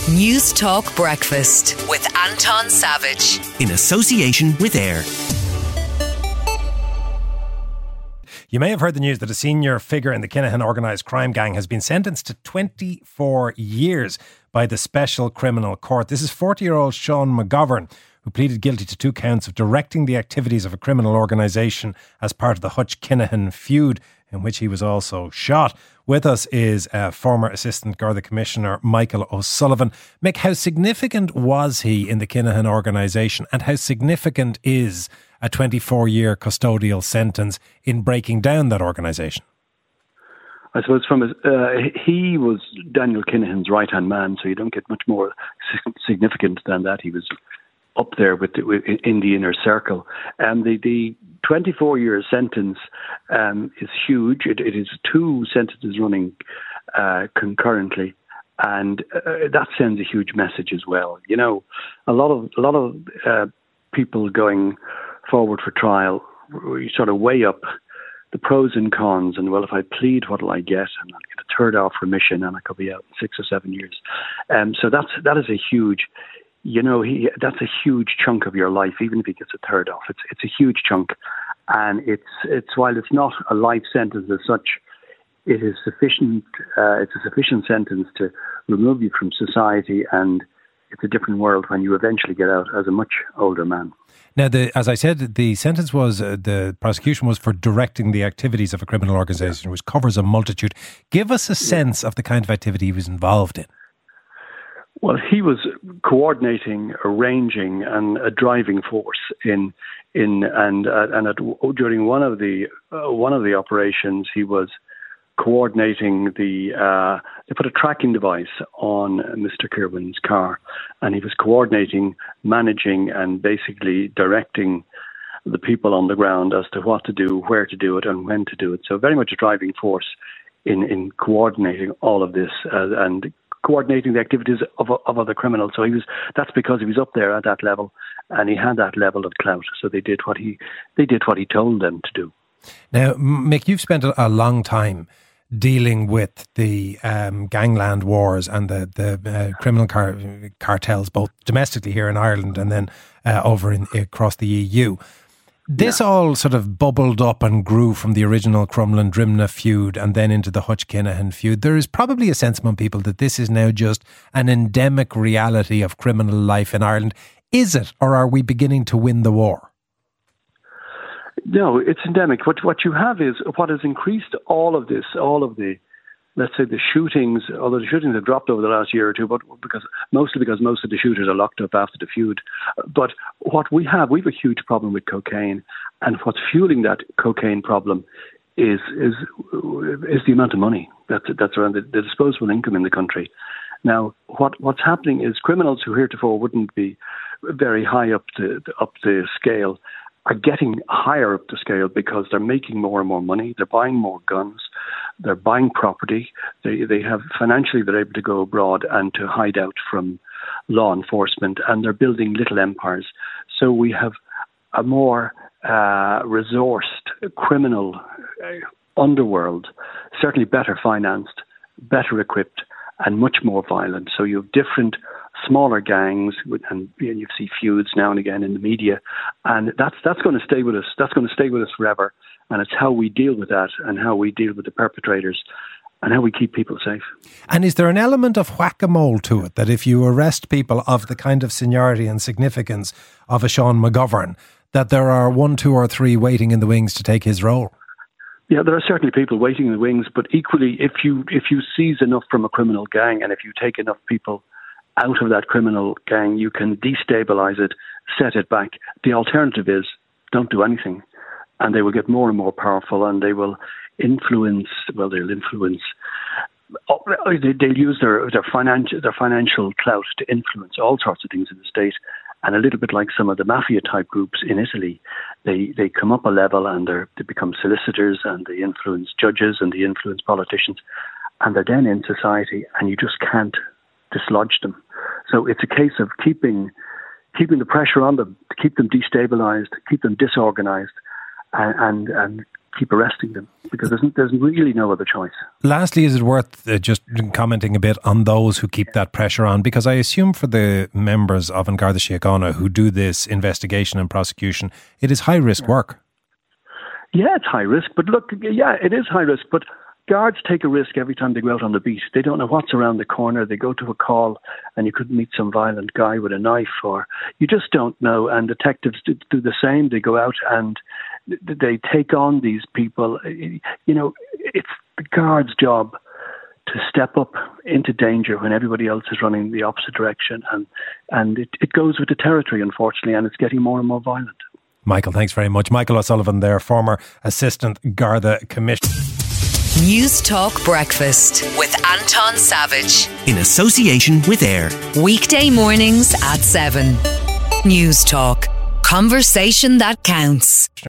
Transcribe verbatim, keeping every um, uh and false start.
News Talk Breakfast with Anton Savage. In association with AIR. You may have heard the news that a senior figure in the Kinahan organised crime gang has been sentenced to twenty-four years by the Special Criminal Court. This is forty-year-old Sean McGovern, who pleaded guilty to two counts of directing the activities of a criminal organisation as part of the Hutch Kinahan feud, in which he was also shot. With us is uh, former Assistant Garda Commissioner Michael O'Sullivan. Mick, how significant was he in the Kinahan organisation, and how significant is a twenty-four-year custodial sentence in breaking down that organisation? I suppose from his, uh, he was Daniel Kinahan's right-hand man, so you don't get much more significant than that. He was up there with, the, with in the inner circle. And the, the twenty-four-year sentence um, is huge. It, it is two sentences running uh, concurrently, and uh, that sends a huge message as well. You know, a lot of a lot of uh, people going forward for trial, you sort of weigh up the pros and cons, and well, if I plead, what'll I get? And I'll get a third off remission, and I could be out in six or seven years. Um, so that's that is a huge. You know, he, that's a huge chunk of your life, even if he gets a third off. It's it's a huge chunk. And it's it's while it's not a life sentence as such, it is sufficient, uh, it's a sufficient sentence to remove you from society, and it's a different world when you eventually get out as a much older man. Now, the, as I said, the sentence was, uh, the prosecution was for directing the activities of a criminal organisation, which covers a multitude. Give us a sense of the kind of activity he was involved in. Well, he was coordinating, arranging, and a driving force in in and uh, and at, during one of the uh, one of the operations, he was coordinating the. Uh, they put a tracking device on Mister Kirwan's car, and he was coordinating, managing, and basically directing the people on the ground as to what to do, where to do it, and when to do it. So very much a driving force in in coordinating all of this uh, and. coordinating the activities of, of other criminals. So he was. That's because he was up there at that level, and he had that level of clout. So they did what he they did what he told them to do. Now, Mick, you've spent a long time dealing with the um, gangland wars and the the uh, criminal car- cartels, both domestically here in Ireland and then uh, over in across the E U. This yeah. all sort of bubbled up and grew from the original Crumlin-Drimnagh feud and then into the Hutch Kinahan feud. There is probably a sense among people that this is now just an endemic reality of criminal life in Ireland. Is it, or are we beginning to win the war? No, it's endemic. What what you have is, what has increased all of this, all of the, let's say the shootings, although the shootings have dropped over the last year or two, but because mostly because most of the shooters are locked up after the feud. But what we have, we have a huge problem with cocaine, and what's fueling that cocaine problem is is is the amount of money that's that's around the, the disposable income in the country. Now, what what's happening is criminals who heretofore wouldn't be very high up the up the scale are getting higher up the scale because they're making more and more money. They're buying more guns. They're buying property. They they have financially, they're able to go abroad and to hide out from law enforcement, and they're building little empires. So we have a more uh, resourced criminal uh, underworld, certainly better financed, better equipped, and much more violent. So you have different smaller gangs, and you see feuds now and again in the media, and that's that's going to stay with us. That's going to stay with us forever, and it's how we deal with that, and how we deal with the perpetrators, and how we keep people safe. And is there an element of whack-a-mole to it, that if you arrest people of the kind of seniority and significance of a Sean McGovern, that there are one, two, or three waiting in the wings to take his role? Yeah, there are certainly people waiting in the wings, but equally, if you if you seize enough from a criminal gang, and if you take enough people out of that criminal gang, you can destabilize it, set it back. The alternative is don't do anything, and they will get more and more powerful, and they will influence. Well, they'll influence. They'll use their their financial their financial clout to influence all sorts of things in the state. And a little bit like some of the mafia type groups in Italy, they they come up a level and they they become solicitors, and they influence judges, and they influence politicians, and they're then in society, and you just can't dislodge them. So it's a case of keeping keeping the pressure on them, to keep them destabilized, keep them disorganized, and, and and keep arresting them, because there's, there's really no other choice. Lastly, is it worth uh, just commenting a bit on those who keep that pressure on? Because I assume for the members of An Garda Síochána who do this investigation and prosecution, it is high risk yeah. work. Yeah, it's high risk. But look, yeah, it is high risk. But guards take a risk every time they go out on the beat. They don't know what's around the corner. They go to a call and you could meet some violent guy with a knife, or you just don't know. And detectives do, do the same. They go out and they take on these people. You know, it's the guard's job to step up into danger when everybody else is running the opposite direction. And, and it, it goes with the territory, unfortunately, and it's getting more and more violent. Michael, thanks very much. Michael O'Sullivan there, former Assistant Garda Commissioner. News Talk Breakfast with Anton Savage. In association with AIR. Weekday mornings at seven. News Talk. Conversation that counts.